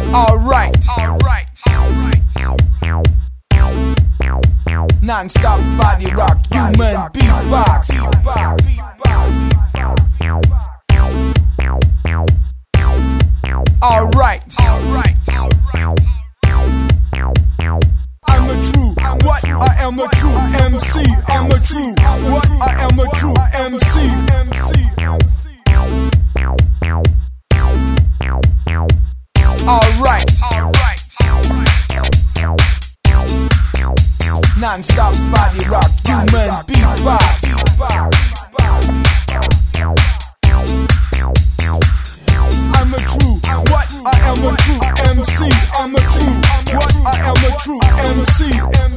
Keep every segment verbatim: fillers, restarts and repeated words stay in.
Alright, alright, non-stop body rock, human beatbox. Alright, alright. I'm a true, what? I am a true M C. I'm a true, what? I am a true M C. Alright, alright. Non-stop body rock, human beatbox. I'm a true, what? I am a true M C. I'm a true, what? I am a true M C.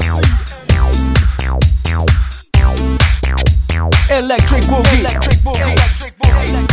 Electric boogie, electric boogie, electric boogie.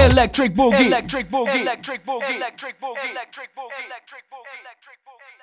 Electric boogie. Electric boogie. Electric boogie. Electric boogie. Electric boogie. Electric boogie. Electric boogie.